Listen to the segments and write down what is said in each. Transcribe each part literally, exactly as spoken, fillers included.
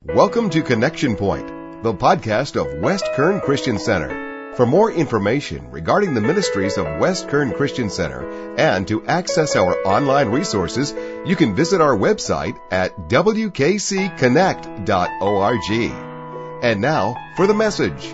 Welcome to Connection Point, the podcast of West Kern Christian Center. For more information regarding the ministries of West Kern Christian Center and to access our online resources, you can visit our website at w k c connect dot org. And now for the message.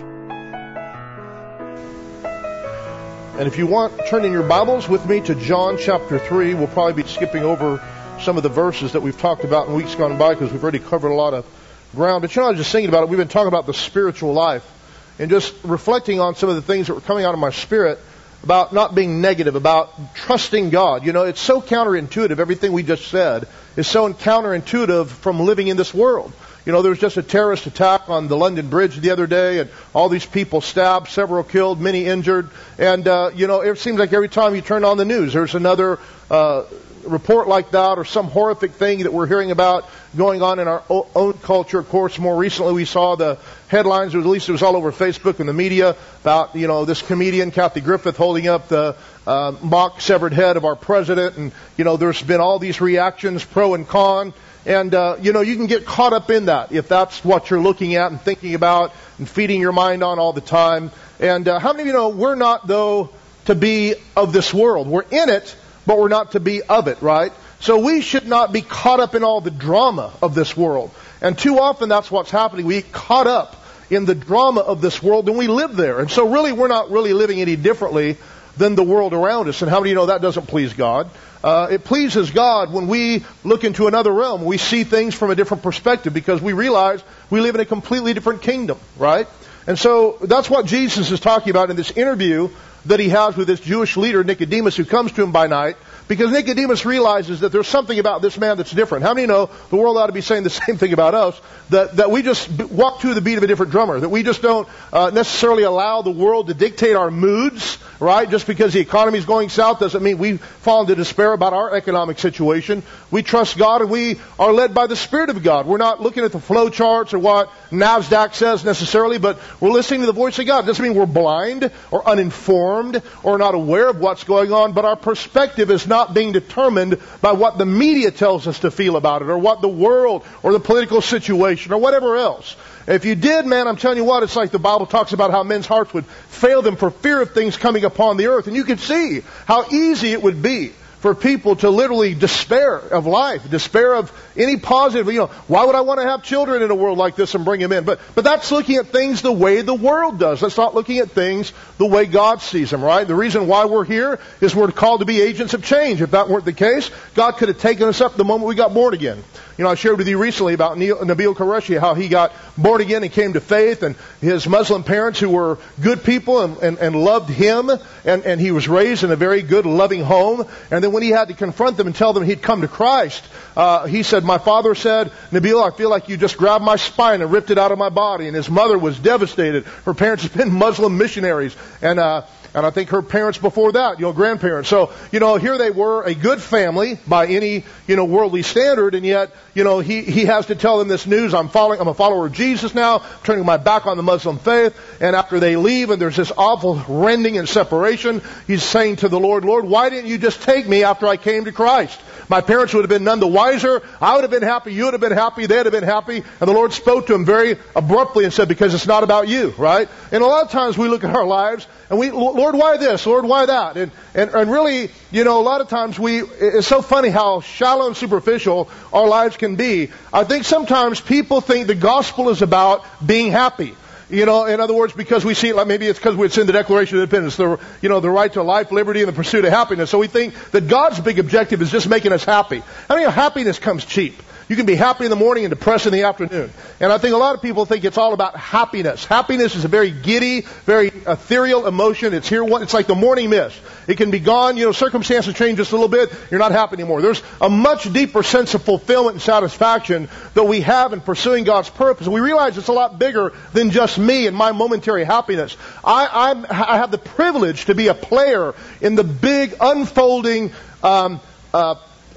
And if you want, turn in your Bibles with me to John chapter three. We'll probably be skipping over some of the verses that we've talked about in weeks gone by because we've already covered a lot of ground. But you know, I was just thinking about it. We've been talking about the spiritual life and just reflecting on some of the things that were coming out of my spirit about not being negative, about trusting God. You know, it's so counterintuitive. Everything we just said is so counterintuitive from living in this world. You know, there was just a terrorist attack on the London Bridge the other day, and all these people stabbed, several killed, many injured. And, uh, you know, it seems like every time you turn on the news, there's another uh report like that or some horrific thing that we're hearing about going on in our own culture. Of course, more recently we saw the headlines, or at least it was all over Facebook and the media, about, you know, this comedian, Kathy Griffith, holding up the uh, mock severed head of our president. And, you know, there's been all these reactions, pro and con. And, uh, you know, you can get caught up in that if that's what you're looking at and thinking about and feeding your mind on all the time. And uh, how many of you know we're not, though, to be of this world? We're in it, but we're not to be of it, right? So we should not be caught up in all the drama of this world. And too often that's what's happening. We get caught up in the drama of this world and we live there. And so really we're not really living any differently than the world around us. And how many of you know that doesn't please God? Uh, it pleases God when we look into another realm. We see things from a different perspective because we realize we live in a completely different kingdom, right? And so that's what Jesus is talking about in this interview that he has with this Jewish leader, Nicodemus, who comes to him by night, because Nicodemus realizes that there's something about this man that's different. How many know the world ought to be saying the same thing about us, that, that we just walk to the beat of a different drummer, that we just don't uh, necessarily allow the world to dictate our moods, right? Just because the economy is going south doesn't mean we fall into despair about our economic situation. We trust God and we are led by the Spirit of God. We're not looking at the flow charts or what NASDAQ says necessarily, but we're listening to the voice of God. It doesn't mean we're blind or uninformed or not aware of what's going on, but our perspective is not being determined by what the media tells us to feel about it or what the world or the political situation or whatever else. If you did, man, I'm telling you what, it's like the Bible talks about how men's hearts would fail them for fear of things coming upon the earth. And you can see how easy it would be for people to literally despair of life, despair of any positive. You know, why would I want to have children in a world like this and bring them in? But but that's looking at things the way the world does. That's not looking at things the way God sees them, right? The reason why we're here is we're called to be agents of change. If that weren't the case, God could have taken us up the moment we got born again. You know, I shared with you recently about Nabil Qureshi, how he got born again and came to faith, and his Muslim parents who were good people and, and, and loved him, and, and he was raised in a very good, loving home. And then when he had to confront them and tell them he'd come to Christ, uh, he said, my father said, Nabil, I feel like you just grabbed my spine and ripped it out of my body. And his mother was devastated. Her parents had been Muslim missionaries. And, uh, And I think her parents before that, you know, grandparents. So, you know, here they were, a good family by any, you know, worldly standard, and yet, you know, he, he has to tell them this news. I'm following, I'm a follower of Jesus now, turning my back on the Muslim faith. And after they leave and there's this awful rending and separation, he's saying to the Lord, Lord, why didn't you just take me after I came to Christ? My parents would have been none the wiser. I would have been happy. You would have been happy. They'd have been happy. And the Lord spoke to him very abruptly and said, because it's not about you, right? And a lot of times we look at our lives and we, Lord, why this? Lord, why that? And, and, and really, you know, a lot of times we, it's so funny how shallow and superficial our lives can be. I think sometimes people think the gospel is about being happy. You know, in other words, because we see it, like maybe it's because it's in the Declaration of Independence, the, you know, the right to life, liberty, and the pursuit of happiness. So we think that God's big objective is just making us happy. I mean, happiness comes cheap. You can be happy in the morning and depressed in the afternoon. And I think a lot of people think it's all about happiness. Happiness is a very giddy, very ethereal emotion. It's here, it's like the morning mist. It can be gone, you know, circumstances change just a little bit, you're not happy anymore. There's a much deeper sense of fulfillment and satisfaction that we have in pursuing God's purpose. We realize it's a lot bigger than just me and my momentary happiness. I, I'm, I have the privilege to be a player in the big unfolding um, uh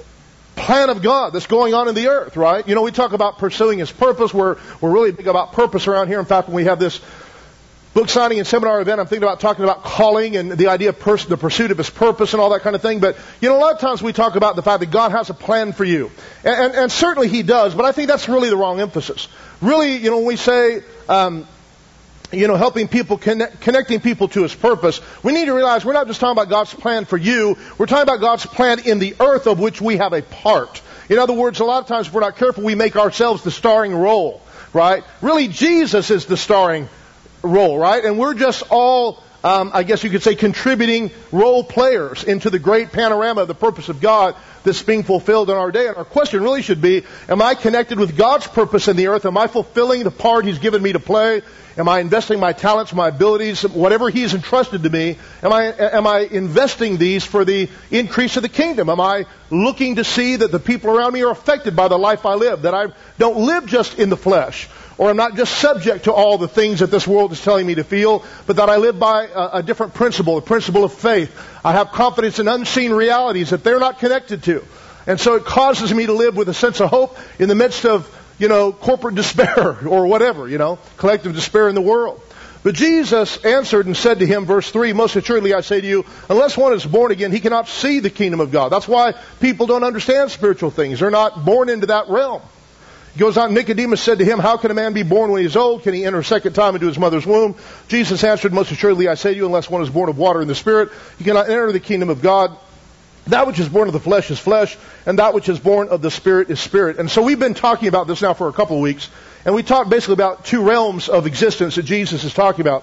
plan of God that's going on in the earth, right? You know, we talk about pursuing His purpose. We're, we're really big about purpose around here. In fact, when we have this book signing and seminar event, I'm thinking about talking about calling and the idea of person, the pursuit of his purpose and all that kind of thing. But, you know, a lot of times we talk about the fact that God has a plan for you. And, and, and certainly He does, but I think that's really the wrong emphasis. Really, you know, when we say, um, you know, helping people, connect, connecting people to His purpose, we need to realize we're not just talking about God's plan for you. We're talking about God's plan in the earth of which we have a part. In other words, a lot of times if we're not careful, we make ourselves the starring role, right? Really, Jesus is the starring role, right? And we're just all, um, I guess you could say, contributing role players into the great panorama of the purpose of God that's being fulfilled in our day. And our question really should be, am I connected with God's purpose in the earth? Am I fulfilling the part He's given me to play? Am I investing my talents, my abilities, whatever He's entrusted to me? Am I, am I investing these for the increase of the kingdom? Am I looking to see that the people around me are affected by the life I live? That I don't live just in the flesh? Or I'm not just subject to all the things that this world is telling me to feel, but that I live by a, a different principle, a principle of faith. I have confidence in unseen realities that they're not connected to. And so it causes me to live with a sense of hope in the midst of, you know, corporate despair or whatever, you know, collective despair in the world. But Jesus answered and said to him, verse three, most assuredly I say to you, unless one is born again, he cannot see the kingdom of God. That's why people don't understand spiritual things. They're not born into that realm. He goes on, Nicodemus said to him, how can a man be born when he is old? Can he enter a second time into his mother's womb? Jesus answered, most assuredly I say to you, unless one is born of water and the Spirit, he cannot enter the kingdom of God. That which is born of the flesh is flesh, and that which is born of the Spirit is spirit. And so we've been talking about this now for a couple of weeks, and we talked basically about two realms of existence that Jesus is talking about.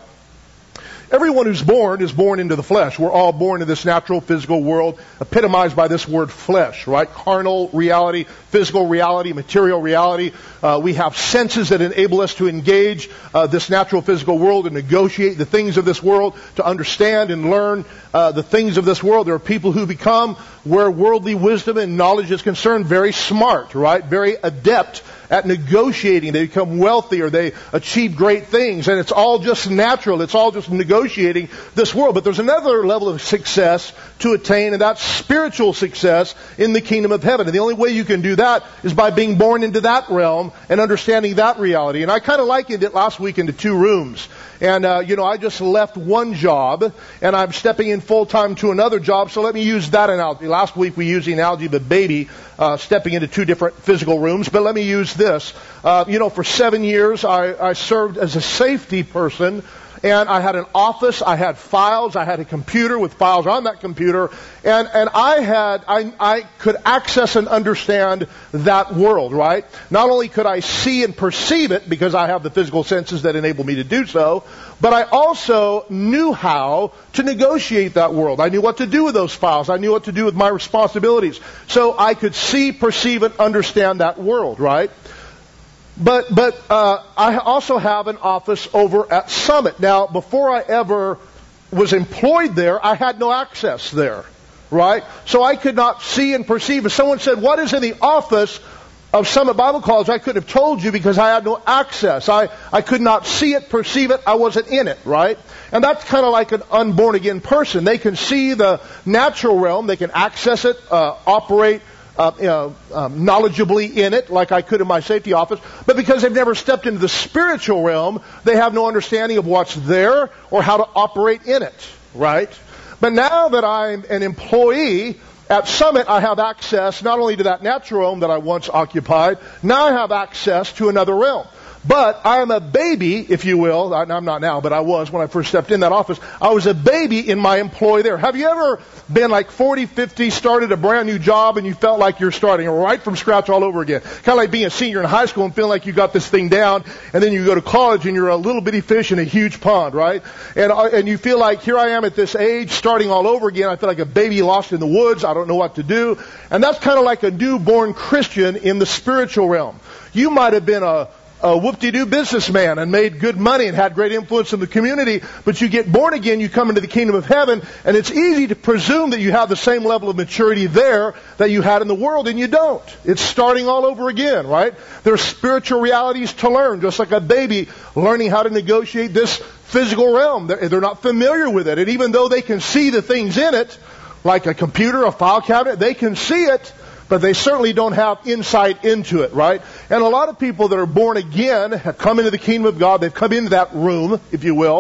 Everyone who's born is born into the flesh. We're all born in this natural, physical world, epitomized by this word flesh, right? Carnal reality, physical reality, material reality. Uh, we have senses that enable us to engage uh, this natural, physical world and negotiate the things of this world, to understand and learn uh, the things of this world. There are people who become, where worldly wisdom and knowledge is concerned, very smart, right? Very adept at negotiating. They become wealthy or they achieve great things, and it's all just natural. It's all just negotiating this world. But there's another level of success to attain, and that's spiritual success in the kingdom of heaven. And the only way you can do that is by being born into that realm and understanding that reality. And I kind of likened it last week into two rooms. And, uh, you know, I just left one job, and I'm stepping in full-time to another job, so let me use that analogy. Last week we used the analogy of a baby uh, stepping into two different physical rooms, but let me use this. Uh, you know, for seven years I, I served as a safety person, and I had an office, I had files, I had a computer with files on that computer, and, and I had, I, I could access and understand that world, right? Not only could I see and perceive it, because I have the physical senses that enable me to do so, but I also knew how to negotiate that world. I knew what to do with those files. I knew what to do with my responsibilities. So I could see, perceive, and understand that world, right? But but uh, I also have an office over at Summit. Now, before I ever was employed there, I had no access there, right? So I could not see and perceive. If someone said, what is in the office of Summit Bible College, I couldn't have told you because I had no access. I, I could not see it, perceive it. I wasn't in it, right? And that's kind of like an unborn again person. They can see the natural realm. They can access it, uh, operate Uh, you know, um, knowledgeably in it, like I could in my safety office. But because they've never stepped into the spiritual realm, they have no understanding of what's there or how to operate in it, right? But now that I'm an employee at Summit, I have access not only to that natural realm that I once occupied, now I have access to another realm. But I am a baby, if you will. I'm not now, but I was when I first stepped in that office. I was a baby in my employ there. Have you ever been like forty, fifty, started a brand new job, and you felt like you're starting right from scratch all over again? Kind of like being a senior in high school and feeling like you got this thing down, and then you go to college and you're a little bitty fish in a huge pond, right? And and you feel like, here I am at this age, starting all over again. I feel like a baby lost in the woods. I don't know what to do. And that's kind of like a newborn Christian in the spiritual realm. You might have been a a whoop-de-doo businessman and made good money and had great influence in the community, but you get born again, you come into the kingdom of heaven, and it's easy to presume that you have the same level of maturity there that you had in the world, and you don't. It's starting all over again, right? There's spiritual realities to learn, just like a baby learning how to negotiate this physical realm. They're, they're not familiar with it, and even though they can see the things in it, like a computer, a file cabinet, they can see it, but they certainly don't have insight into it, right? And a lot of people that are born again have come into the kingdom of God. They've come into that room, if you will.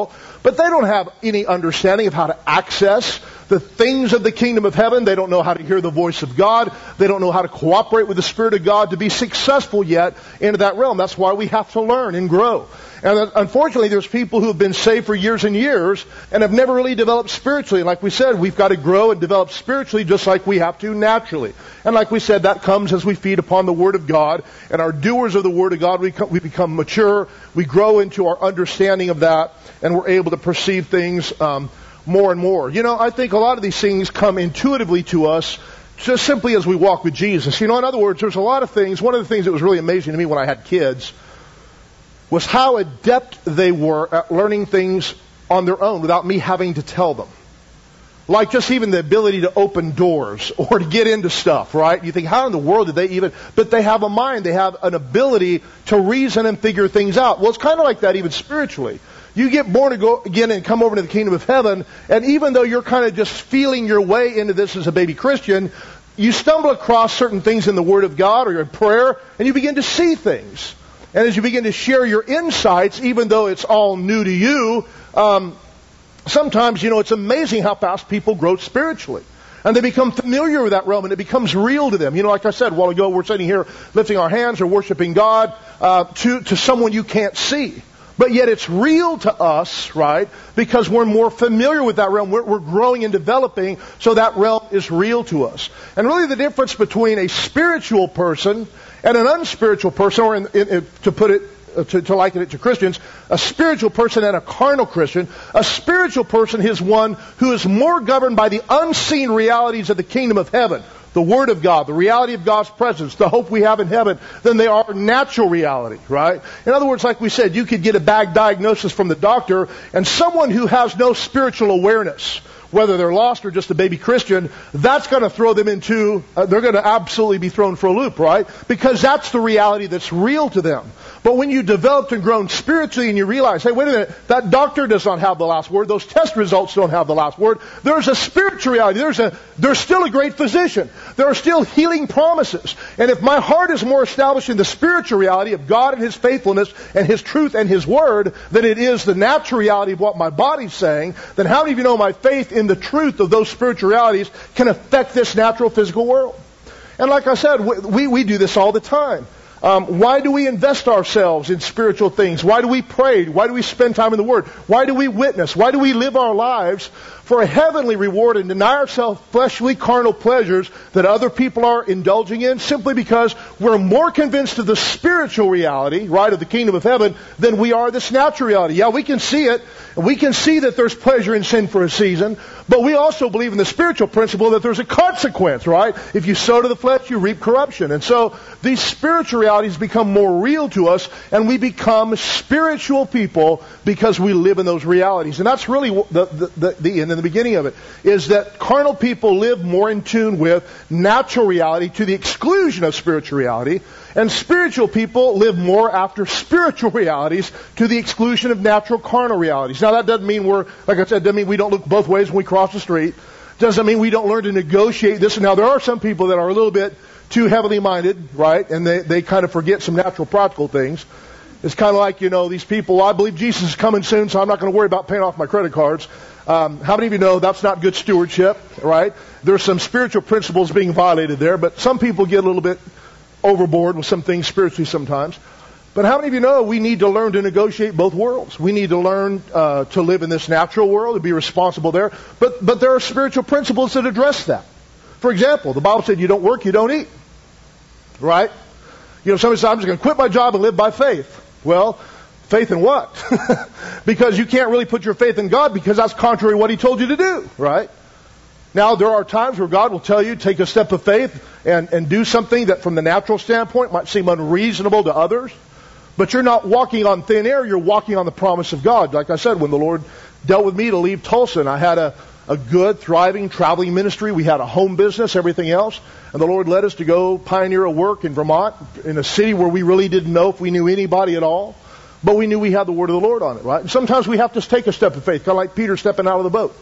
but they don't have any understanding of how to access the things of the kingdom of heaven. They don't know how to hear the voice of God. They don't know how to cooperate with the Spirit of God to be successful yet into that realm. That's why we have to learn and grow. And unfortunately, there's people who have been saved for years and years and have never really developed spiritually. And like we said, we've got to grow and develop spiritually just like we have to naturally. And like we said, that comes as we feed upon the Word of God and are doers of the Word of God. We, come, we become mature. We grow into our understanding of that, and we're able to perceive things um, more and more. You know, I think a lot of these things come intuitively to us just simply as we walk with Jesus. You know, in other words, there's a lot of things. One of the things that was really amazing to me when I had kids was how adept they were at learning things on their own without me having to tell them. Like just even the ability to open doors or to get into stuff, right? You think, how in the world did they even... But they have a mind. They have an ability to reason and figure things out. Well, it's kind of like that even spiritually. You get born again and come over to the kingdom of heaven, and even though you're kind of just feeling your way into this as a baby Christian, you stumble across certain things in the Word of God or in prayer, and you begin to see things. And as you begin to share your insights, even though it's all new to you, um, sometimes, you know, it's amazing how fast people grow spiritually. And they become familiar with that realm, and it becomes real to them. You know, like I said a while ago, we're sitting here lifting our hands or worshiping God uh, to, to someone you can't see. But yet it's real to us, right? Because we're more familiar with that realm. We're, we're growing and developing, so that realm is real to us. And really the difference between a spiritual person and an unspiritual person, or in, in, in, to put it, uh, to, to liken it to Christians, a spiritual person and a carnal Christian. A spiritual person is one who is more governed by the unseen realities of the kingdom of heaven, the Word of God, the reality of God's presence, the hope we have in heaven, than they are natural reality, right? In other words, like we said, you could get a bad diagnosis from the doctor, and someone who has no spiritual awareness, whether they're lost or just a baby Christian, that's going to throw them into, uh, they're going to absolutely be thrown for a loop, right? Because that's the reality that's real to them. But when you developed and grown spiritually and you realize, hey, wait a minute, that doctor does not have the last word. Those test results don't have the last word. There's a spiritual reality. There's a, there's still a great physician. There are still healing promises. And if my heart is more established in the spiritual reality of God and His faithfulness and His truth and His Word than it is the natural reality of what my body's saying, then how many of you know my faith in the truth of those spiritual realities can affect this natural physical world? And like I said, we, we do this all the time. Um, why do we invest ourselves in spiritual things? Why do we pray? Why do we spend time in the Word? Why do we witness? Why do we live our lives for a heavenly reward and deny ourselves fleshly, carnal pleasures that other people are indulging in? Simply because we're more convinced of the spiritual reality, right, of the kingdom of heaven than we are this natural reality. Yeah, we can see it, and we can see that there's pleasure in sin for a season, but we also believe in the spiritual principle that there's a consequence, right? If you sow to the flesh, you reap corruption. And so these spiritual realities become more real to us, and we become spiritual people because we live in those realities. And that's really the, the, the, the end and the beginning of it, is that carnal people live more in tune with natural reality to the exclusion of spiritual reality, and spiritual people live more after spiritual realities to the exclusion of natural carnal realities. Now that doesn't mean we're, like I said, doesn't mean we don't look both ways when we cross the street. Doesn't mean we don't learn to negotiate this. Now there are some people that are a little bit too heavenly minded, right? And they, they kind of forget some natural practical things. It's kind of like, you know, these people, well, I believe Jesus is coming soon, so I'm not going to worry about paying off my credit cards. Um, how many of you know that's not good stewardship, right? There's some spiritual principles being violated there, but some people get a little bit overboard with some things spiritually sometimes. But how many of you know we need to learn to negotiate both worlds? We need to learn uh, to live in this natural world and be responsible there. But but there are spiritual principles that address that. For example, the Bible said you don't work, you don't eat. Right? You know, somebody said, I'm just going to quit my job and live by faith. Well, faith in what? Because you can't really put your faith in God because that's contrary to what He told you to do. Right? Now, there are times where God will tell you, take a step of faith and, and do something that from the natural standpoint might seem unreasonable to others. But you're not walking on thin air, you're walking on the promise of God. Like I said, when the Lord dealt with me to leave Tulsa, and I had a, a good, thriving, traveling ministry. We had a home business, everything else. And the Lord led us to go pioneer a work in Vermont, in a city where we really didn't know if we knew anybody at all. But we knew we had the Word of the Lord on it, right? And sometimes we have to take a step of faith, kind of like Peter stepping out of the boat.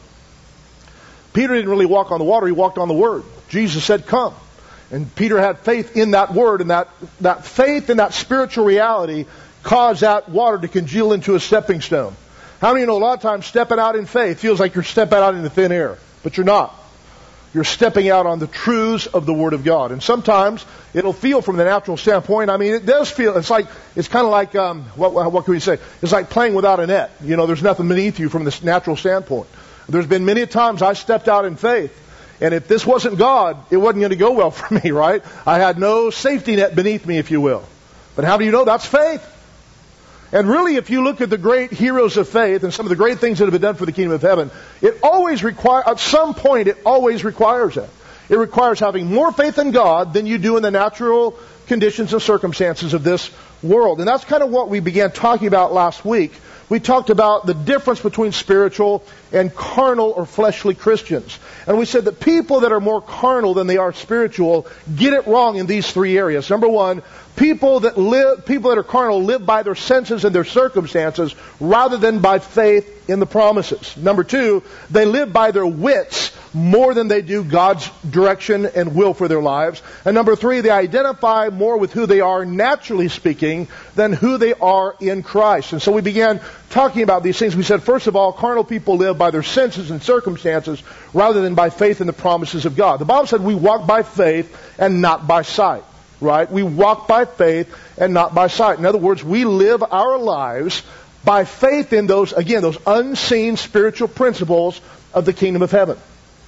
Peter didn't really walk on the water, he walked on the Word. Jesus said, come. And Peter had faith in that Word, and that, that faith in that spiritual reality caused that water to congeal into a stepping stone. How many of you know a lot of times stepping out in faith feels like you're stepping out into thin air, but you're not. You're stepping out on the truths of the Word of God. And sometimes it'll feel from the natural standpoint, I mean, it does feel, it's like, it's kind of like, um, what, what can we say? It's like playing without a net. You know, there's nothing beneath you from this natural standpoint. There's been many times I stepped out in faith, and if this wasn't God, it wasn't going to go well for me, right? I had no safety net beneath me, if you will. But how do you know that's faith? And really, if you look at the great heroes of faith and some of the great things that have been done for the kingdom of heaven, it always requires, at some point, it always requires that. It requires having more faith in God than you do in the natural conditions and circumstances of this world. And that's kind of what we began talking about last week. We talked about the difference between spiritual and carnal or fleshly Christians. And we said that people that are more carnal than they are spiritual get it wrong in these three areas. Number one, people that live, people that are carnal live by their senses and their circumstances rather than by faith in the promises. Number two, they live by their wits more than they do God's direction and will for their lives. And number three, they identify more with who they are naturally speaking than who they are in Christ. And so we began talking about these things. We said, first of all, carnal people live by their senses and circumstances rather than by faith in the promises of God. The Bible said we walk by faith and not by sight. Right? We walk by faith and not by sight. In other words, we live our lives by faith in those, again, those unseen spiritual principles of the kingdom of heaven.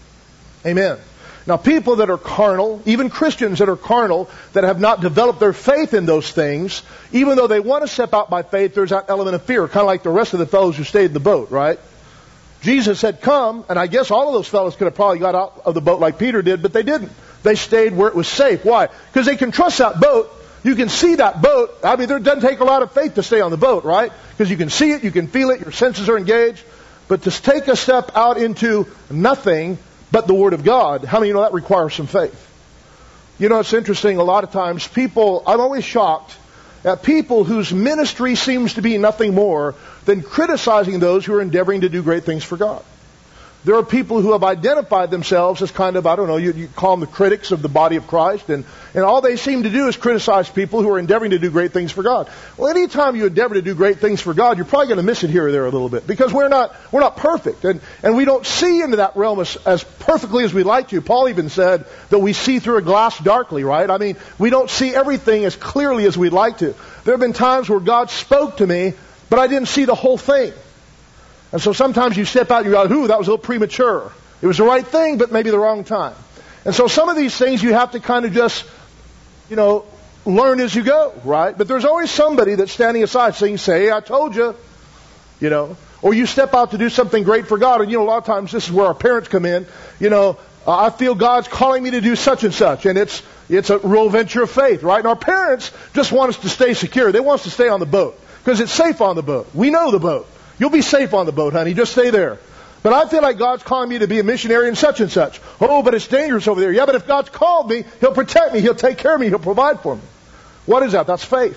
Amen. Now, people that are carnal, even Christians that are carnal, that have not developed their faith in those things, even though they want to step out by faith, there's that element of fear, kind of like the rest of the fellows who stayed in the boat, right? Jesus said, come, and I guess all of those fellows could have probably got out of the boat like Peter did, but they didn't. They stayed where it was safe. Why? Because they can trust that boat. You can see that boat. I mean, it doesn't take a lot of faith to stay on the boat, right? Because you can see it, you can feel it, your senses are engaged. But to take a step out into nothing but the Word of God, how many of you know that requires some faith? You know, it's interesting, a lot of times people, I'm always shocked at people whose ministry seems to be nothing more than criticizing those who are endeavoring to do great things for God. There are people who have identified themselves as kind of, I don't know, you, you call them the critics of the body of Christ, and, and all they seem to do is criticize people who are endeavoring to do great things for God. Well, anytime you endeavor to do great things for God, you're probably going to miss it here or there a little bit, because we're not we're not perfect, and, and we don't see into that realm as, as perfectly as we'd like to. Paul even said that we see through a glass darkly, right? I mean, we don't see everything as clearly as we'd like to. There have been times where God spoke to me, but I didn't see the whole thing. And so sometimes you step out and you go, ooh, that was a little premature. It was the right thing, but maybe the wrong time. And so some of these things you have to kind of just, you know, learn as you go, right? But there's always somebody that's standing aside saying, say, I told you, you know. Or you step out to do something great for God. And, you know, a lot of times this is where our parents come in. You know, uh, I feel God's calling me to do such and such. And it's it's a real venture of faith, right? And our parents just want us to stay secure. They want us to stay on the boat because it's safe on the boat. We know the boat. You'll be safe on the boat, honey. Just stay there. But I feel like God's calling me to be a missionary in such and such. Oh, but it's dangerous over there. Yeah, but if God's called me, He'll protect me. He'll take care of me. He'll provide for me. What is that? That's faith.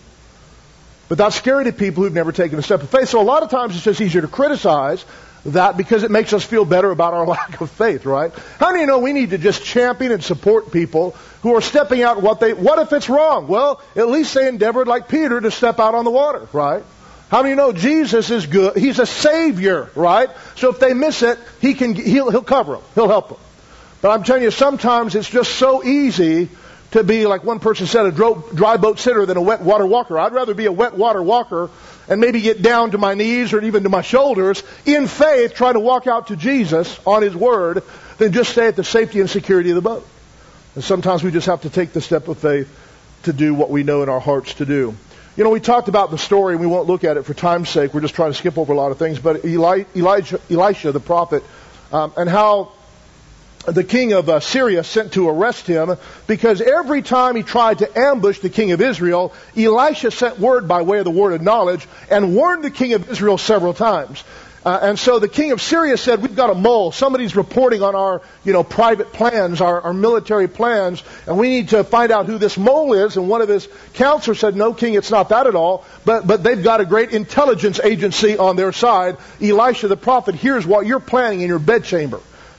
But that's scary to people who've never taken a step of faith. So a lot of times it's just easier to criticize that because it makes us feel better about our lack of faith, right? How do you know we need to just champion and support people who are stepping out what they, what if it's wrong? Well, at least they endeavored like Peter to step out on the water, right? How do you know Jesus is good? He's a Savior, right? So if they miss it, He can, He'll, He'll cover them. He'll help them. But I'm telling you, sometimes it's just so easy to be, like one person said, a dry boat sitter than a wet water walker. I'd rather be a wet water walker and maybe get down to my knees or even to my shoulders in faith, trying to walk out to Jesus on His Word, than just stay at the safety and security of the boat. And sometimes we just have to take the step of faith to do what we know in our hearts to do. You know, we talked about the story, and we won't look at it for time's sake. We're just trying to skip over a lot of things. But Eli, Elijah, Elisha, the prophet, um, and how the king of uh, Syria sent to arrest him, because every time he tried to ambush the king of Israel, Elisha sent word by way of the word of knowledge and warned the king of Israel several times. Uh, and so the king of Syria said, we've got a mole. Somebody's reporting on our, you know, private plans, our, our military plans, and we need to find out who this mole is. And one of his counselors said, no, king, it's not that at all. But, but they've got a great intelligence agency on their side. Elisha, the prophet, hears what you're planning in your bedchamber.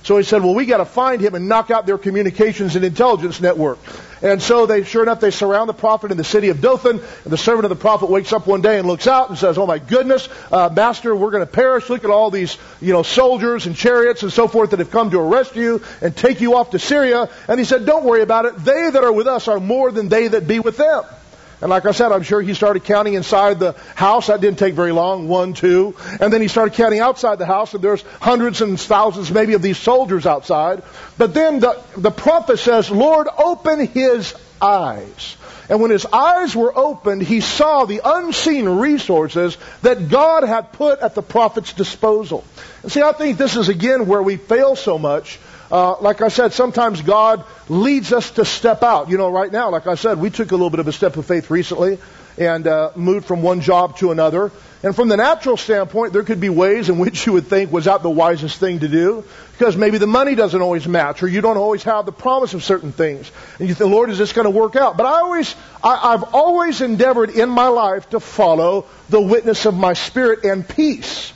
So he said, well, we got to find him and knock out their communications and intelligence network. And so they, sure enough, they surround the prophet in the city of Dothan. And the servant of the prophet wakes up one day and looks out and says, oh my goodness, uh, master, we're going to perish. Look at all these, you know, soldiers and chariots and so forth that have come to arrest you and take you off to Syria. And he said, don't worry about it. They that are with us are more than they that be with them. And like I said, I'm sure he started counting inside the house. That didn't take very long. One, two. And then he started counting outside the house, and there's hundreds and thousands maybe of these soldiers outside. But then the, the prophet says, Lord, open his eyes. And when his eyes were opened, he saw the unseen resources that God had put at the prophet's disposal. And see, I think this is again where we fail so much. Uh, like I said, sometimes God leads us to step out. You know, right now, like I said, we took a little bit of a step of faith recently and uh, moved from one job to another. And from the natural standpoint, there could be ways in which you would think, was that the wisest thing to do? Because maybe the money doesn't always match, or you don't always have the promise of certain things. And you think, Lord, is this going to work out? But I always, I, I've always endeavored in my life to follow the witness of my spirit and peace.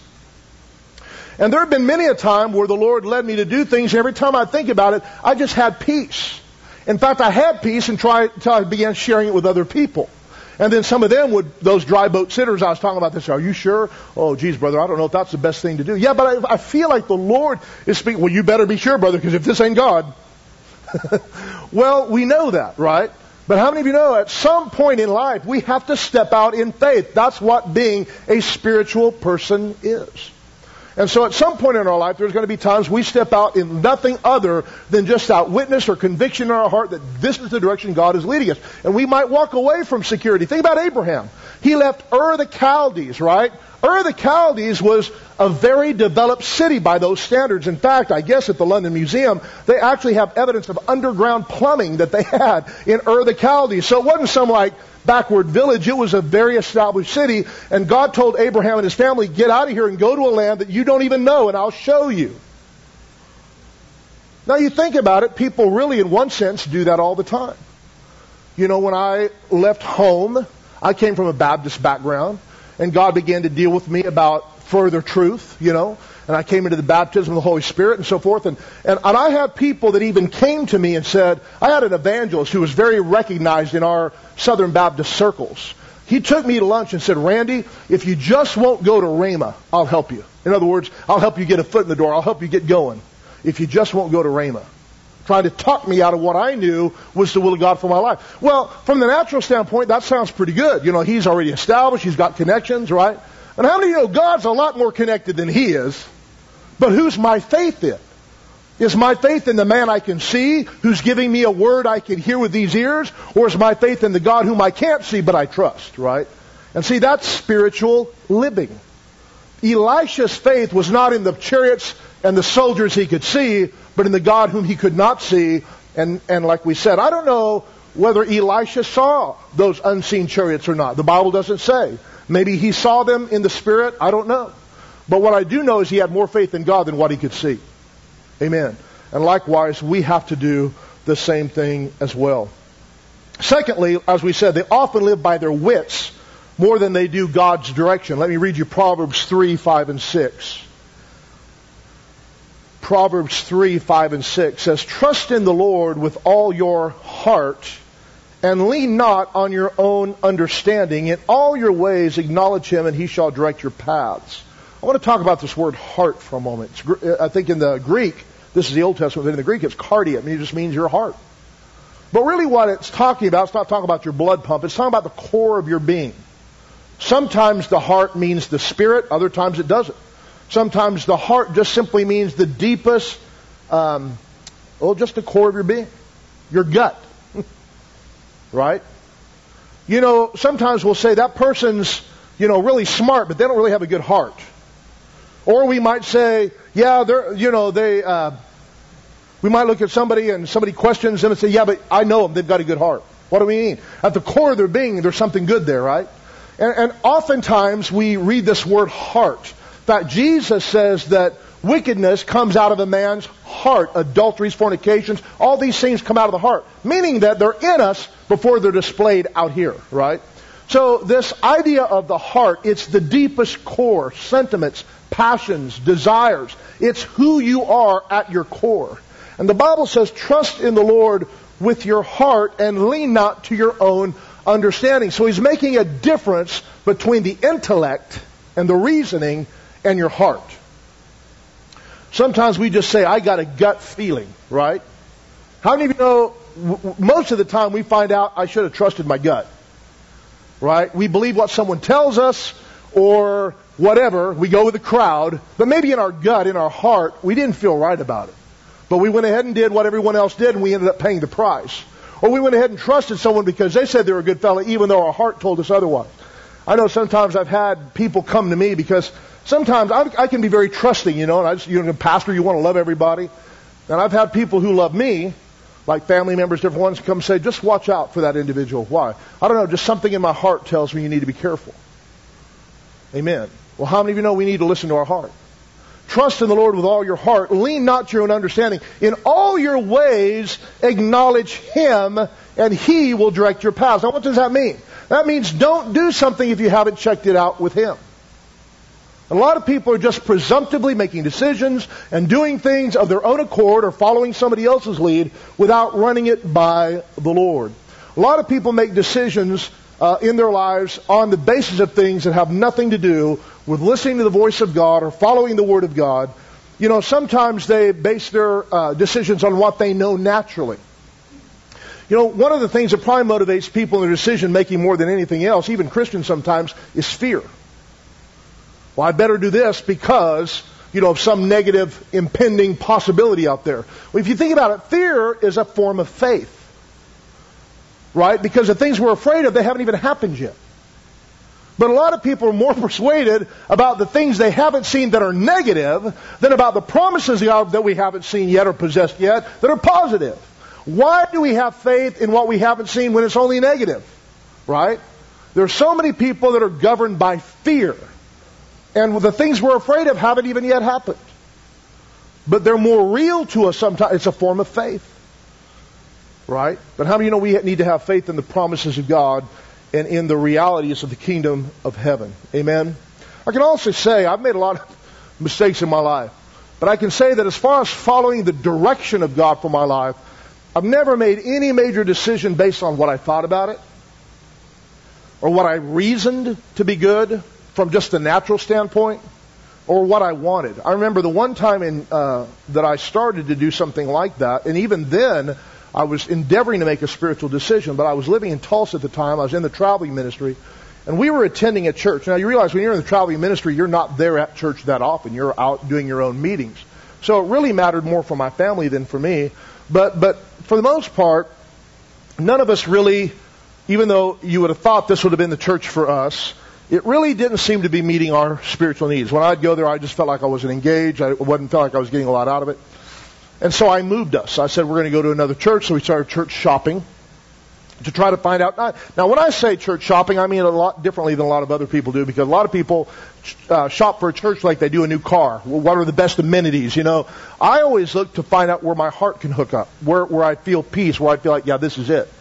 And there have been many a time where the Lord led me to do things, and every time I think about it, I just had peace. In fact, I had peace until I, until I began sharing it with other people. And then some of them would, those dry boat sitters I was talking about this, are you sure? Oh, geez, brother, I don't know if that's the best thing to do. Yeah, but I, I feel like the Lord is speaking. Well, you better be sure, brother, because if this ain't God. Well, we know that, right? But how many of you know at some point in life, we have to step out in faith. That's what being a spiritual person is. And so at some point in our life, there's going to be times we step out in nothing other than just that witness or conviction in our heart that this is the direction God is leading us. And we might walk away from security. Think about Abraham. He left Ur the Chaldees, right? Ur the Chaldees was a very developed city by those standards. In fact, I guess at the London Museum, they actually have evidence of underground plumbing that they had in Ur the Chaldees. So it wasn't some like backward village. It was a very established city. And God told Abraham and his family, get out of here and go to a land that you don't even know, and I'll show you. Now you think about it, people really in one sense do that all the time. You know, when I left home, I came from a Baptist background, and God began to deal with me about further truth, you know. And I came into the baptism of the Holy Spirit and so forth. And, and, and I had people that even came to me and said, I had an evangelist who was very recognized in our Southern Baptist circles. He took me to lunch and said, Randy, if you just won't go to Rhema, I'll help you. In other words, I'll help you get a foot in the door. I'll help you get going. If you just won't go to Rhema. Trying to talk me out of what I knew was the will of God for my life. Well, from the natural standpoint, that sounds pretty good. You know, he's already established. He's got connections, right? And how many of you know God's a lot more connected than he is? But who's my faith in? Is my faith in the man I can see, who's giving me a word I can hear with these ears? Or is my faith in the God whom I can't see but I trust, right? And see, that's spiritual living. Elisha's faith was not in the chariots and the soldiers he could see, but in the God whom he could not see. And, and like we said, I don't know whether Elisha saw those unseen chariots or not. The Bible doesn't say. Maybe he saw them in the Spirit. I don't know. But what I do know is he had more faith in God than what he could see. Amen. And likewise, we have to do the same thing as well. Secondly, as we said, they often live by their wits more than they do God's direction. Let me read you Proverbs three, five, and six. Proverbs three, five, and six says, trust in the Lord with all your heart and lean not on your own understanding. In all your ways acknowledge him, and he shall direct your paths. I want to talk about this word heart for a moment. It's, I think in the Greek, this is the Old Testament, but in the Greek it's cardia. I mean, it just means your heart. But really what it's talking about, it's not talking about your blood pump. It's talking about the core of your being. Sometimes the heart means the spirit. Other times it doesn't. Sometimes the heart just simply means the deepest, um, well, just the core of your being. Your gut. Right? You know, sometimes we'll say that person's, you know, really smart, but they don't really have a good heart. Or we might say, yeah, they're, you know, they, uh, we might look at somebody and somebody questions them and say, yeah, but I know them, they've got a good heart. What do we mean? At the core of their being, there's something good there, right? And, and oftentimes we read this word heart. In fact, Jesus says that wickedness comes out of a man's heart. Adulteries, fornications, all these things come out of the heart. Meaning that they're in us before they're displayed out here, right? So this idea of the heart, it's the deepest core, sentiments, passions, desires. It's who you are at your core. And the Bible says, trust in the Lord with your heart and lean not to your own understanding. So he's making a difference between the intellect and the reasoning and your heart. Sometimes we just say, I got a gut feeling, right? How many of you know, w- most of the time we find out I should have trusted my gut, right? We believe what someone tells us or whatever. We go with the crowd. But maybe in our gut, in our heart, we didn't feel right about it. But we went ahead and did what everyone else did, and we ended up paying the price. Or we went ahead and trusted someone because they said they were a good fellow, even though our heart told us otherwise. I know sometimes I've had people come to me because sometimes I, I can be very trusting, you know, and I just, you're a pastor, you want to love everybody. And I've had people who love me, like family members, different ones, come say, just watch out for that individual. Why? I don't know, just something in my heart tells me you need to be careful. Amen. Well, how many of you know we need to listen to our heart? Trust in the Lord with all your heart. Lean not to your own understanding. In all your ways, acknowledge Him, and He will direct your paths. Now, what does that mean? That means don't do something if you haven't checked it out with Him. A lot of people are just presumptively making decisions and doing things of their own accord or following somebody else's lead without running it by the Lord. A lot of people make decisions uh, in their lives on the basis of things that have nothing to do with listening to the voice of God or following the Word of God. You know, sometimes they base their uh, decisions on what they know naturally. You know, one of the things that probably motivates people in their decision making more than anything else, even Christians sometimes, is fear. Well, I better do this because, you know, of some negative impending possibility out there. Well, if you think about it, fear is a form of faith. Right? Because the things we're afraid of, they haven't even happened yet. But a lot of people are more persuaded about the things they haven't seen that are negative than about the promises of God that we haven't seen yet or possessed yet that are positive. Why do we have faith in what we haven't seen when it's only negative? Right? There are so many people that are governed by fear. And the things we're afraid of haven't even yet happened. But they're more real to us sometimes. It's a form of faith. Right? But how many of you know we need to have faith in the promises of God and in the realities of the kingdom of heaven? Amen? I can also say I've made a lot of mistakes in my life. But I can say that as far as following the direction of God for my life, I've never made any major decision based on what I thought about it or what I reasoned to be good from just the natural standpoint or what I wanted. I remember the one time in uh, that I started to do something like that, and even then I was endeavoring to make a spiritual decision, but I was living in Tulsa at the time. I was in the traveling ministry, and we were attending a church. Now, you realize when you're in the traveling ministry, you're not there at church that often. You're out doing your own meetings. So it really mattered more for my family than for me. But but for the most part, none of us really, even though you would have thought this would have been the church for us, it really didn't seem to be meeting our spiritual needs. When I'd go there, I just felt like I wasn't engaged. I wasn't felt like I was getting a lot out of it. And so I moved us. I said, we're going to go to another church. So we started church shopping to try to find out. Now, when I say church shopping, I mean it a lot differently than a lot of other people do, because a lot of people uh, shop for a church like they do a new car. Well, what are the best amenities, you know? I always look to find out where my heart can hook up, where, where I feel peace, where I feel like, yeah, this is it.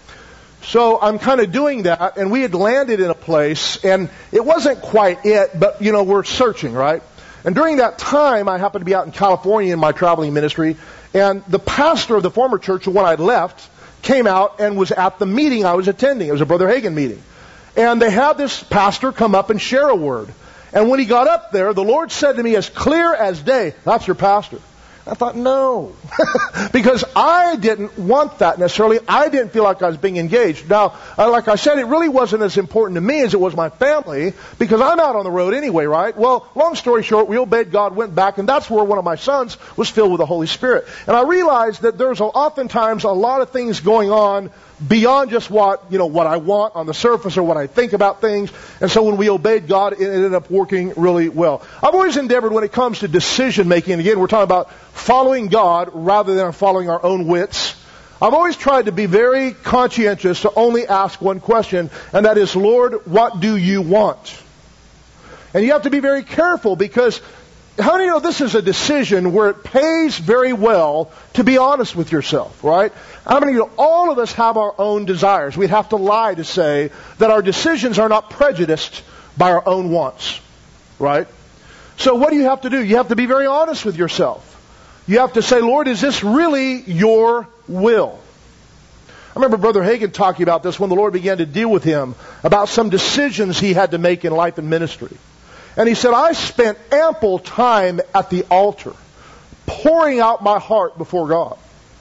So I'm kind of doing that, and we had landed in a place, and it wasn't quite it, but, you know, we're searching, right? And during that time, I happened to be out in California in my traveling ministry, and the pastor of the former church, the one I'd left, came out and was at the meeting I was attending. It was a Brother Hagin meeting. And they had this pastor come up and share a word. And when he got up there, the Lord said to me as clear as day, that's your pastor. I thought, no. Because I didn't want that necessarily. I didn't feel like I was being engaged. Now, like I said, it really wasn't as important to me as it was my family, because I'm out on the road anyway, right? Well, long story short, we obeyed God, went back, and that's where one of my sons was filled with the Holy Spirit. And I realized that there's oftentimes a lot of things going on beyond just what, you know, what I want on the surface or what I think about things. And so when we obeyed God, it ended up working really well. I've always endeavored when it comes to decision making, and again, we're talking about following God rather than following our own wits. I've always tried to be very conscientious to only ask one question, and that is, Lord, what do you want? And you have to be very careful, because how do you know this is a decision where it pays very well to be honest with yourself, right? How many of you, all of us have our own desires. We'd have to lie to say that our decisions are not prejudiced by our own wants, right? So what do you have to do? You have to be very honest with yourself. You have to say, Lord, is this really your will? I remember Brother Hagin talking about this when the Lord began to deal with him about some decisions he had to make in life and ministry. And he said, I spent ample time at the altar, pouring out my heart before God,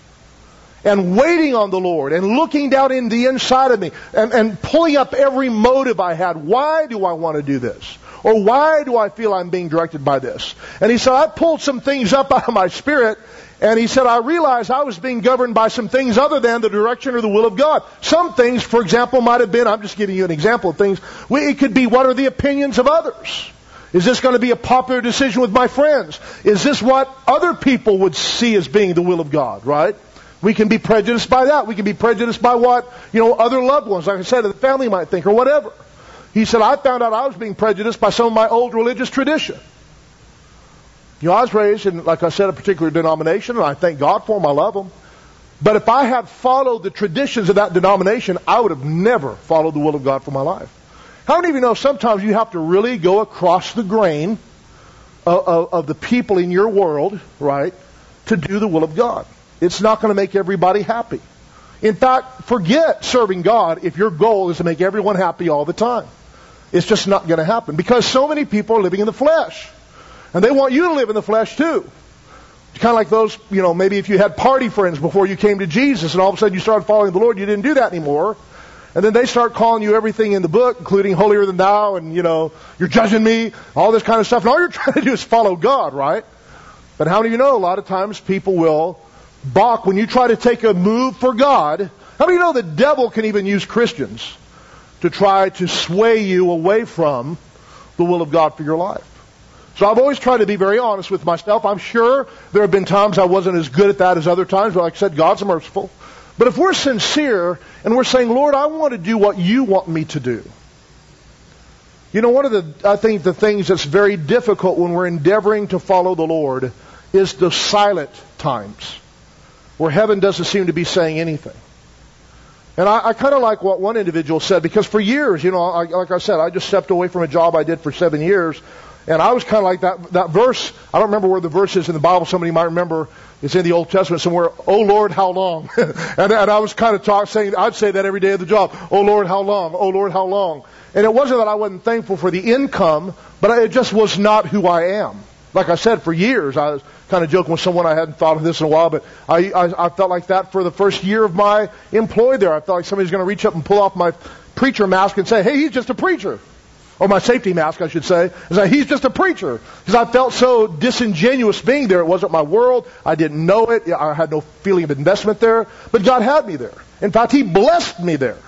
and waiting on the Lord, and looking down in the inside of me, and, and pulling up every motive I had. Why do I want to do this? Or why do I feel I'm being directed by this? And he said, I pulled some things up out of my spirit, and he said, I realized I was being governed by some things other than the direction or the will of God. Some things, for example, might have been, I'm just giving you an example of things, it could be, what are the opinions of others? Is this going to be a popular decision with my friends? Is this what other people would see as being the will of God, right? We can be prejudiced by that. We can be prejudiced by what, you know, other loved ones, like I said, the family might think or whatever. He said, I found out I was being prejudiced by some of my old religious tradition. You know, I was raised in, like I said, a particular denomination, and I thank God for them. I love them. But if I had followed the traditions of that denomination, I would have never followed the will of God for my life. How many of you know sometimes you have to really go across the grain of, of, of the people in your world, right, to do the will of God? It's not going to make everybody happy. In fact, forget serving God if your goal is to make everyone happy all the time. It's just not going to happen because so many people are living in the flesh. And they want you to live in the flesh too. It's kind of like those, you know, maybe if you had party friends before you came to Jesus and all of a sudden you started following the Lord, you didn't do that anymore. And then they start calling you everything in the book, including holier than thou, and, you know, you're judging me, all this kind of stuff. And all you're trying to do is follow God, right? But how many of you know a lot of times people will balk when you try to take a move for God? How many of you know the devil can even use Christians to try to sway you away from the will of God for your life? So I've always tried to be very honest with myself. I'm sure there have been times I wasn't as good at that as other times, but like I said, God's merciful. But if we're sincere and we're saying, Lord, I want to do what you want me to do. You know, one of the, I think the things that's very difficult when we're endeavoring to follow the Lord is the silent times where heaven doesn't seem to be saying anything. And I, I kind of like what one individual said, because for years, you know, I, like I said, I just stepped away from a job I did for seven years. And I was kind of like that, that verse. I don't remember where the verse is in the Bible. Somebody might remember. It's in the Old Testament somewhere. Oh Lord, how long? and, and I was kind of talk, saying, I'd say that every day of the job. Oh Lord, how long? Oh Lord, how long? And it wasn't that I wasn't thankful for the income, but it just was not who I am. Like I said, for years, I was kind of joking with someone, I hadn't thought of this in a while, but I, I, I felt like that for the first year of my employ there. I felt like somebody's going to reach up and pull off my preacher mask and say, hey, he's just a preacher. Or my safety mask, I should say. And say, he's just a preacher. Because I felt so disingenuous being there. It wasn't my world. I didn't know it. I had no feeling of investment there. But God had me there. In fact, He blessed me there.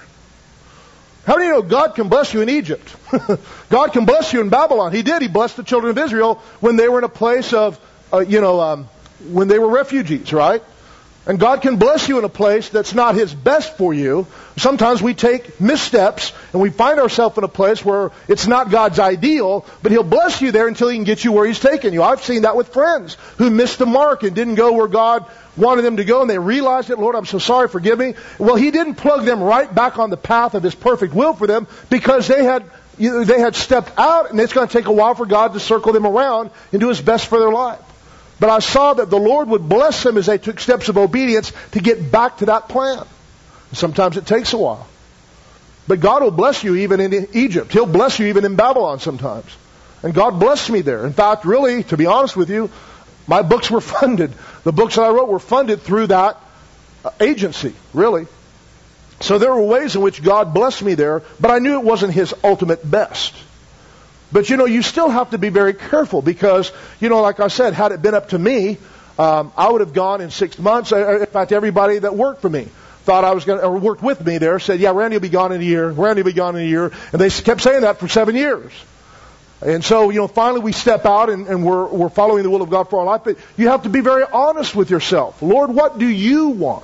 How do you know God can bless you in Egypt? God can bless you in Babylon. He did. He blessed the children of Israel when they were in a place of, uh, you know, um, when they were refugees, right? And God can bless you in a place that's not His best for you. Sometimes we take missteps and we find ourselves in a place where it's not God's ideal, but He'll bless you there until He can get you where He's taking you. I've seen that with friends who missed the mark and didn't go where God wanted them to go, and they realized it. Lord, I'm so sorry, forgive me. Well, He didn't plug them right back on the path of His perfect will for them because they had they had stepped out, and it's going to take a while for God to circle them around and do His best for their life. But I saw that the Lord would bless them as they took steps of obedience to get back to that plan. Sometimes it takes a while. But God will bless you even in Egypt. He'll bless you even in Babylon sometimes. And God blessed me there. In fact, really, to be honest with you, my books were funded. The books that I wrote were funded through that agency, really. So there were ways in which God blessed me there, but I knew it wasn't His ultimate best. But, you know, you still have to be very careful because, you know, like I said, had it been up to me, um, I would have gone in six months. In fact, everybody that worked for me thought I was going to, or worked with me there said, yeah, Randy will be gone in a year. Randy will be gone in a year. And they kept saying that for seven years. And so, you know, finally we step out and, and we're, we're following the will of God for our life. But you have to be very honest with yourself. Lord, what do you want?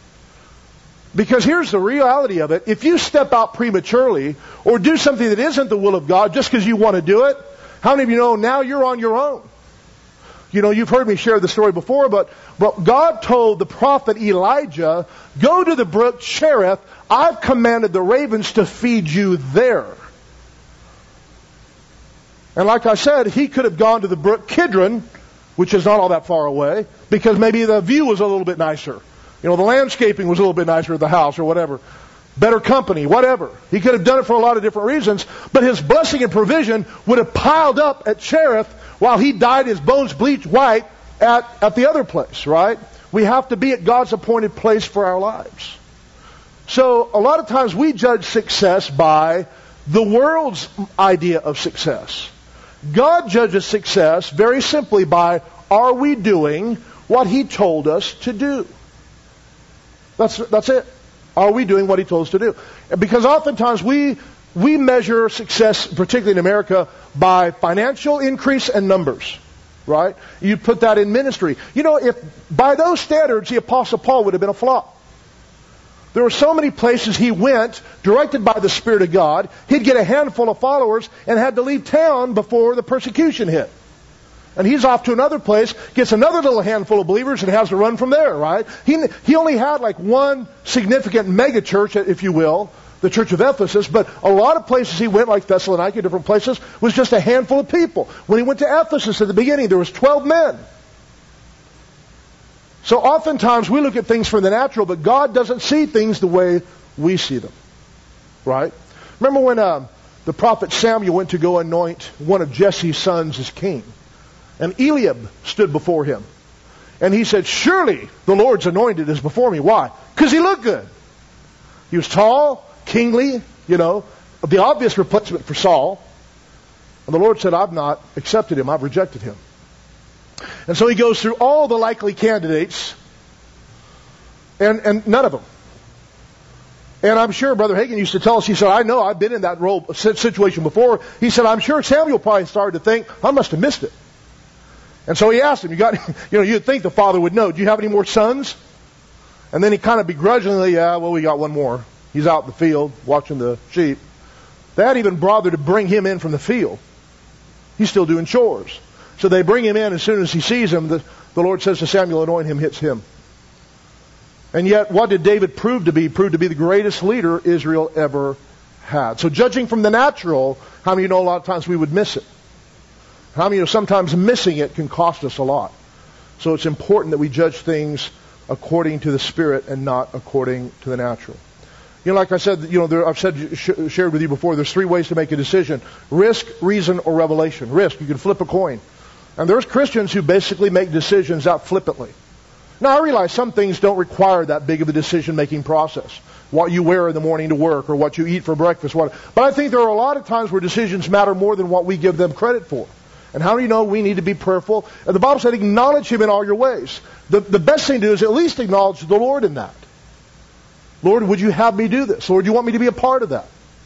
Because here's the reality of it. If you step out prematurely or do something that isn't the will of God just because you want to do it, how many of you know now you're on your own? You know, you've heard me share the story before, but, but God told the prophet Elijah, go to the brook Cherith. I've commanded the ravens to feed you there. And like I said, he could have gone to the brook Kidron, which is not all that far away, because maybe the view was a little bit nicer. You know, the landscaping was a little bit nicer at the house or whatever. Better company, whatever. He could have done it for a lot of different reasons, but his blessing and provision would have piled up at Cherith while he dyed his bones bleached white at, at the other place, right? We have to be at God's appointed place for our lives. So a lot of times we judge success by the world's idea of success. God judges success very simply by, are we doing what He told us to do? That's, that's it. Are we doing what He told us to do? Because oftentimes we we measure success, particularly in America, by financial increase and numbers, right? You put that in ministry. You know, if by those standards, the Apostle Paul would have been a flop. There were so many places he went, directed by the Spirit of God. He'd get a handful of followers and had to leave town before the persecution hit. And he's off to another place, gets another little handful of believers and has to run from there, right? He, he only had like one significant mega church, if you will, the church of Ephesus, but a lot of places he went, like Thessalonica, different places, was just a handful of people. When he went to Ephesus at the beginning, there was twelve men. So oftentimes we look at things from the natural, but God doesn't see things the way we see them, right? Remember when uh, the prophet Samuel went to go anoint one of Jesse's sons as king? And Eliab stood before him. And he said, surely the Lord's anointed is before me. Why? Because he looked good. He was tall, kingly, you know, the obvious replacement for Saul. And the Lord said, I've not accepted him. I've rejected him. And so he goes through all the likely candidates, and, and none of them. And I'm sure Brother Hagin used to tell us, he said, I know, I've been in that role situation before. He said, I'm sure Samuel probably started to think, I must have missed it. And so he asked him, you got, you know, you'd think the father would know, do you have any more sons? And then he kind of begrudgingly, yeah, well, we got one more. He's out in the field watching the sheep. They hadn't even bothered to bring him in from the field. He's still doing chores. So they bring him in. As soon as he sees him, the, the Lord says to Samuel, anoint him, hits him. And yet, what did David prove to be? He proved to be the greatest leader Israel ever had. So judging from the natural, how many of you know a lot of times we would miss it? How many of you know sometimes missing it can cost us a lot? So it's important that we judge things according to the Spirit and not according to the natural. You know, like I said, you know, there, I've said, sh- shared with you before, there's three ways to make a decision. Risk, reason, or revelation. Risk, you can flip a coin. And there's Christians who basically make decisions out flippantly. Now, I realize some things don't require that big of a decision-making process. What you wear in the morning to work, or what you eat for breakfast. What, but I think there are a lot of times where decisions matter more than what we give them credit for. And how do you know we need to be prayerful? And the Bible said, acknowledge Him in all your ways. The, the best thing to do is at least acknowledge the Lord in that. Lord, would you have me do this? Lord, do you want me to be a part of that?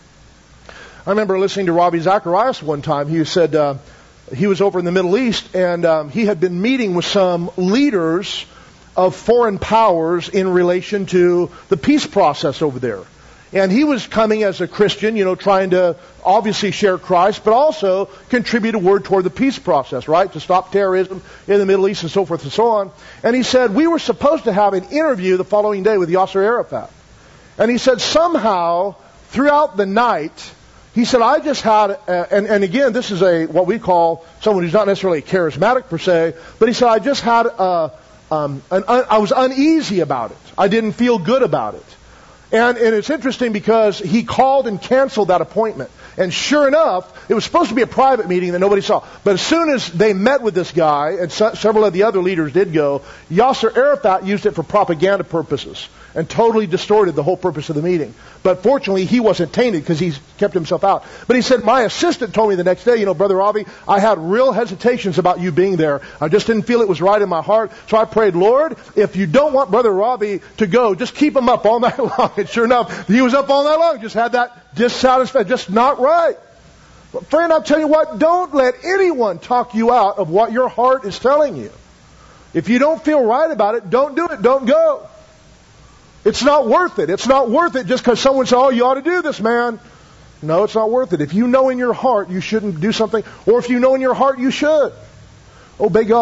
I remember listening to Ravi Zacharias one time. He said uh, he was over in the Middle East, and um, he had been meeting with some leaders of foreign powers in relation to the peace process over there. And he was coming as a Christian, you know, trying to obviously share Christ, but also contribute a word toward the peace process, right? To stop terrorism in the Middle East and so forth and so on. And he said, we were supposed to have an interview the following day with Yasser Arafat. And he said, somehow, throughout the night, he said, I just had, a, and, and again, this is a what we call someone who's not necessarily charismatic per se, but he said, I just had a, um, an, I was uneasy about it. I didn't feel good about it. And, and it's interesting because he called and canceled that appointment. And sure enough, it was supposed to be a private meeting that nobody saw. But as soon as they met with this guy, and so, several of the other leaders did go, Yasser Arafat used it for propaganda purposes and totally distorted the whole purpose of the meeting. But fortunately, he wasn't tainted because he kept himself out. But he said, my assistant told me the next day, you know, Brother Ravi, I had real hesitations about you being there. I just didn't feel it was right in my heart. So I prayed, Lord, if you don't want Brother Ravi to go, just keep him up all night long. And sure enough, he was up all night long. Just had that dissatisfaction, just not right. But friend, I'll tell you what, don't let anyone talk you out of what your heart is telling you. If you don't feel right about it, don't do it. Don't go. It's not worth it. It's not worth it just because someone says, oh, you ought to do this, man. No, it's not worth it. If you know in your heart you shouldn't do something, or if you know in your heart you should, obey God.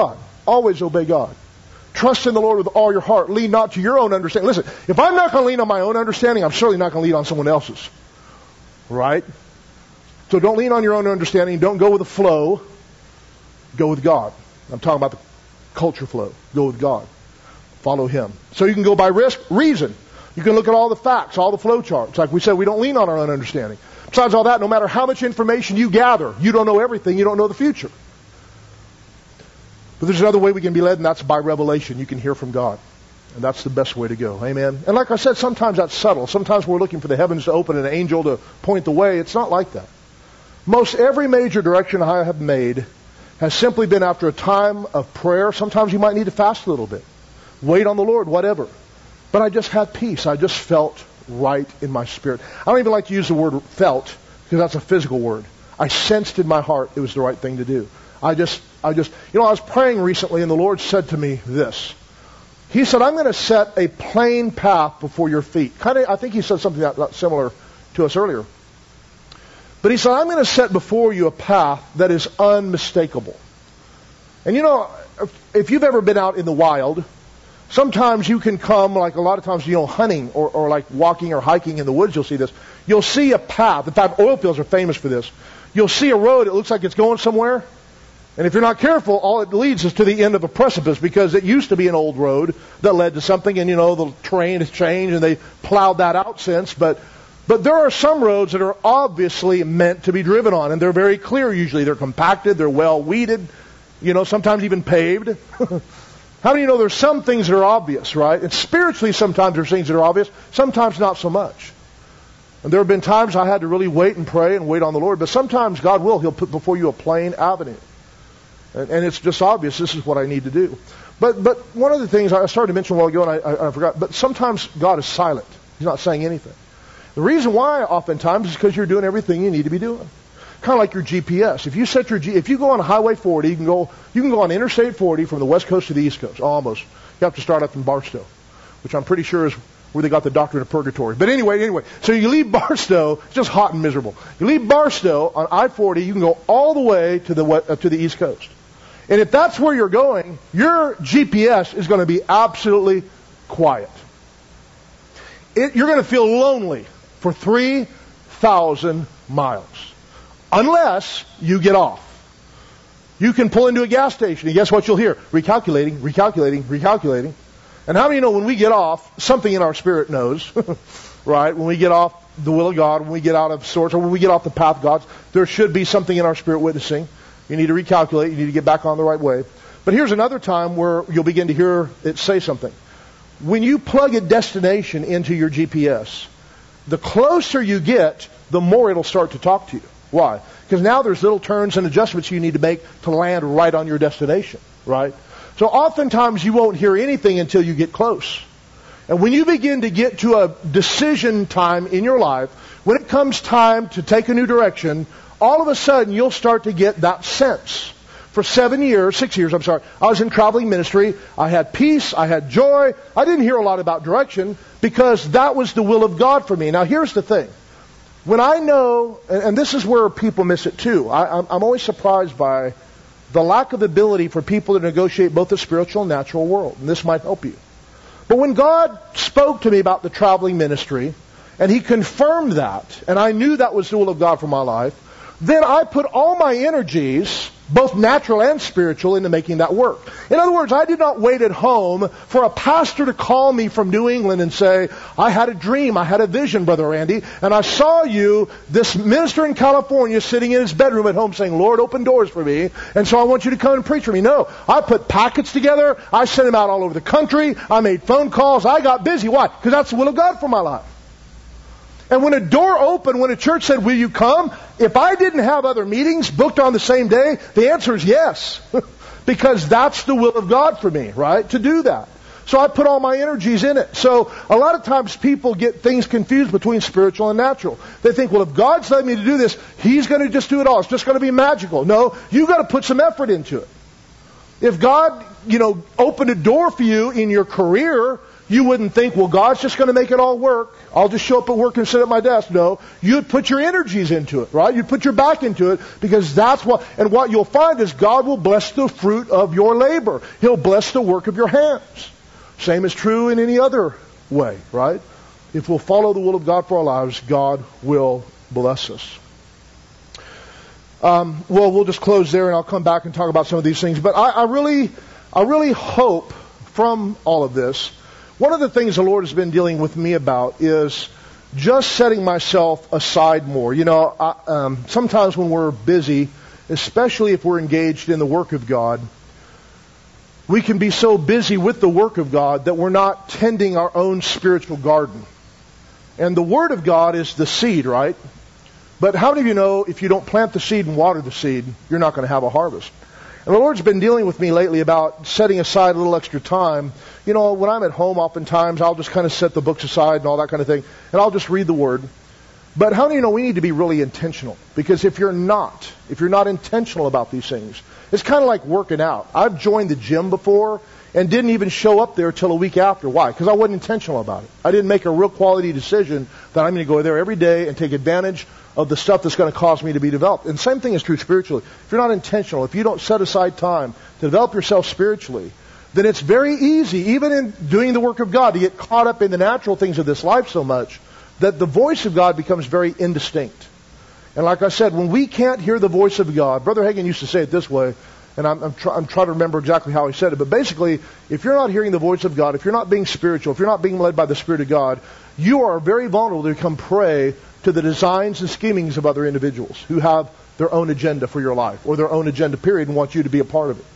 Always obey God. Trust in the Lord with all your heart. Lean not to your own understanding. Listen, if I'm not going to lean on my own understanding, I'm certainly not going to lean on someone else's. Right? So don't lean on your own understanding. Don't go with the flow. Go with God. I'm talking about the culture flow. Go with God. Follow Him. So you can go by risk, reason. You can look at all the facts, all the flow charts. Like we said, we don't lean on our own understanding. Besides all that, no matter how much information you gather, you don't know everything. You don't know the future. But there's another way we can be led, and that's by revelation. You can hear from God. And that's the best way to go. Amen. And like I said, sometimes that's subtle. Sometimes we're looking for the heavens to open and an angel to point the way. It's not like that. Most every major direction I have made has simply been after a time of prayer. Sometimes you might need to fast a little bit. Wait on the Lord, whatever. But I just had peace. I just felt right in my spirit. I don't even like to use the word felt, because that's a physical word. I sensed in my heart it was the right thing to do. I just, I just, you know, I was praying recently, and the Lord said to me this. He said, I'm going to set a plain path before your feet. Kind of, I think He said something that, that similar to us earlier. But He said, I'm going to set before you a path that is unmistakable. And you know, if, if you've ever been out in the wild, sometimes you can come, like a lot of times, you know, hunting or, or like walking or hiking in the woods, you'll see this. You'll see a path. In fact, oil fields are famous for this. You'll see a road, it looks like it's going somewhere. And if you're not careful, all it leads is to the end of a precipice, because it used to be an old road that led to something, and you know, the terrain has changed and they plowed that out since. But but there are some roads that are obviously meant to be driven on, and they're very clear usually. They're compacted, they're well weeded, you know, sometimes even paved. How do you know there's some things that are obvious, right? And spiritually sometimes there's things that are obvious, sometimes not so much. And there have been times I had to really wait and pray and wait on the Lord, but sometimes God will. He'll put before you a plain avenue. And, and it's just obvious, this is what I need to do. But but one of the things I started to mention a while ago, and I, I, I forgot, but sometimes God is silent. He's not saying anything. The reason why oftentimes is because you're doing everything you need to be doing. Kind of like your G P S. If you set your G, if you go on Highway forty, you can go you can go on Interstate forty from the West Coast to the East Coast. Almost. You have to start up in Barstow, which I'm pretty sure is where they got the doctrine of purgatory. But anyway, anyway, so you leave Barstow, it's just hot and miserable. You leave Barstow on I forty, you can go all the way to the uh, to the East Coast. And if that's where you're going, your G P S is going to be absolutely quiet. It, you're going to feel lonely for three thousand miles. Unless you get off. You can pull into a gas station, and guess what you'll hear? Recalculating, recalculating, recalculating. And how many know when we get off, something in our spirit knows, right? When we get off the will of God, when we get out of sorts, or when we get off the path of God, there should be something in our spirit witnessing. You need to recalculate. You need to get back on the right way. But here's another time where you'll begin to hear it say something. When you plug a destination into your G P S, the closer you get, the more it'll start to talk to you. Why? Because now there's little turns and adjustments you need to make to land right on your destination, right? So oftentimes you won't hear anything until you get close. And when you begin to get to a decision time in your life, when it comes time to take a new direction, all of a sudden you'll start to get that sense. For seven years, six years, I'm sorry, I was in traveling ministry. I had peace. I had joy. I didn't hear a lot about direction because that was the will of God for me. Now here's the thing. When I know, and this is where people miss it too, I, I'm always surprised by the lack of ability for people to negotiate both the spiritual and natural world. And this might help you. But when God spoke to me about the traveling ministry, and He confirmed that, and I knew that was the will of God for my life, then I put all my energies, both natural and spiritual, into making that work. In other words, I did not wait at home for a pastor to call me from New England and say, I had a dream, I had a vision, Brother Randy, and I saw you, this minister in California, sitting in his bedroom at home saying, Lord, open doors for me, and so I want you to come and preach for me. No, I put packets together, I sent them out all over the country, I made phone calls, I got busy. Why? Because that's the will of God for my life. And when a door opened, when a church said, will you come? If I didn't have other meetings booked on the same day, the answer is yes. Because that's the will of God for me, right? To do that. So I put all my energies in it. So a lot of times people get things confused between spiritual and natural. They think, well, if God's led me to do this, He's going to just do it all. It's just going to be magical. No, you've got to put some effort into it. If God, you know, opened a door for you in your career, You wouldn't think, well, God's just going to make it all work. I'll just show up at work and sit at my desk. No, you'd put your energies into it, right? You'd put your back into it because that's what, and what you'll find is God will bless the fruit of your labor. He'll bless the work of your hands. Same is true in any other way, right? If we'll follow the will of God for our lives, God will bless us. Um, well, we'll just close there, and I'll come back and talk about some of these things. But I, I really, I really hope from all of this, one of the things the Lord has been dealing with me about is just setting myself aside more. You know, I, um, sometimes when we're busy, especially if we're engaged in the work of God, we can be so busy with the work of God that we're not tending our own spiritual garden. And the Word of God is the seed, right? But how many of you know if you don't plant the seed and water the seed, you're not going to have a harvest? And the Lord's been dealing with me lately about setting aside a little extra time. You know, when I'm at home, oftentimes I'll just kind of set the books aside and all that kind of thing, and I'll just read the Word. But how many of you know we need to be really intentional? Because if you're not, if you're not intentional about these things, it's kind of like working out. I've joined the gym before and didn't even show up there till a week after. Why? Because I wasn't intentional about it. I didn't make a real quality decision that I'm going to go there every day and take advantage of the stuff that's going to cause me to be developed. And the same thing is true spiritually. If you're not intentional, if you don't set aside time to develop yourself spiritually, then it's very easy, even in doing the work of God, to get caught up in the natural things of this life so much that the voice of God becomes very indistinct. And like I said, when we can't hear the voice of God, Brother Hagin used to say it this way, and I'm, I'm, try, I'm trying to remember exactly how he said it, but basically, if you're not hearing the voice of God, if you're not being spiritual, if you're not being led by the Spirit of God, you are very vulnerable to become prey to the designs and schemings of other individuals who have their own agenda for your life, or their own agenda, period, and want you to be a part of it.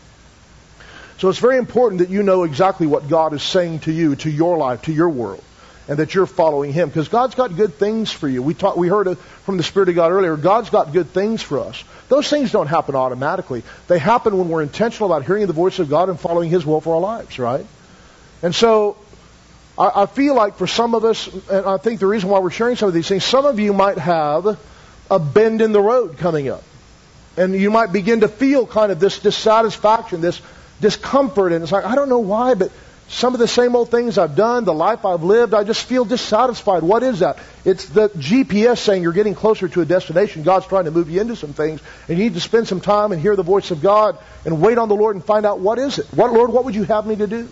So it's very important that you know exactly what God is saying to you, to your life, to your world, and that you're following Him. Because God's got good things for you. We talk, we heard it from the Spirit of God earlier. God's got good things for us. Those things don't happen automatically. They happen when we're intentional about hearing the voice of God and following His will for our lives, right? And so I, I feel like for some of us, and I think the reason why we're sharing some of these things, some of you might have a bend in the road coming up. And you might begin to feel kind of this dissatisfaction, this discomfort. And it's like, I don't know why, but some of the same old things I've done, the life I've lived, I just feel dissatisfied. What is that? It's the G P S saying you're getting closer to a destination. God's trying to move you into some things. And you need to spend some time and hear the voice of God and wait on the Lord and find out what is it. What, Lord, what would you have me to do?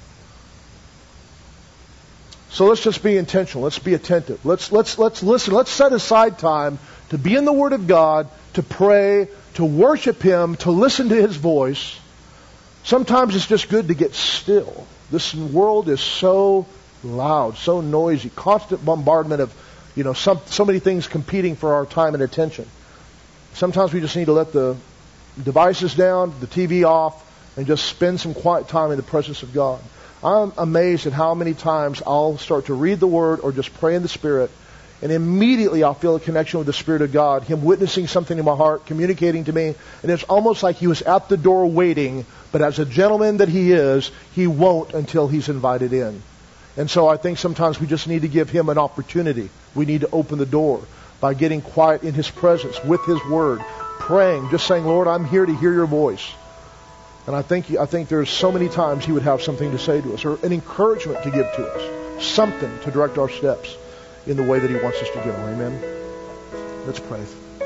So let's just be intentional. Let's be attentive. Let's, let's, let's listen. Let's set aside time to be in the Word of God, to pray, to worship Him, to listen to His voice. Sometimes it's just good to get still. This world is so loud, so noisy, constant bombardment of, you know, some, so many things competing for our time and attention. Sometimes we just need to let the devices down, the T V off, and just spend some quiet time in the presence of God. I'm amazed at how many times I'll start to read the Word or just pray in the Spirit, and immediately I'll feel a connection with the Spirit of God, Him witnessing something in my heart, communicating to me, and it's almost like He was at the door waiting, but as a gentleman that He is, He won't until He's invited in. And so I think sometimes we just need to give Him an opportunity. We need to open the door by getting quiet in His presence, with His Word, praying, just saying, Lord, I'm here to hear Your voice. And I think I think there's so many times He would have something to say to us, or an encouragement to give to us, something to direct our steps in the way that He wants us to go. Amen? Let's pray.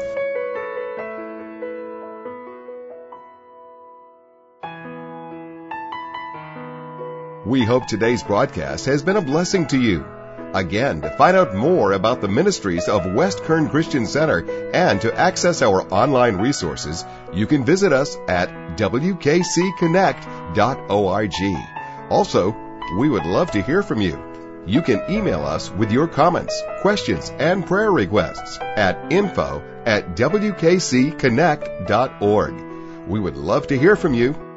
We hope today's broadcast has been a blessing to you. Again, to find out more about the ministries of West Kern Christian Center and to access our online resources, you can visit us at w k c connect dot org. Also, we would love to hear from you. You can email us with your comments, questions, and prayer requests at info at w k c connect dot org. We would love to hear from you.